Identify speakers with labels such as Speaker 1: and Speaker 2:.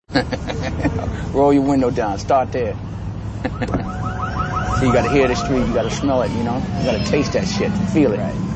Speaker 1: Roll your window down. Start there. So you got to hear the street. You got to smell it, you know. You got to taste that shit. Feel it.
Speaker 2: Right.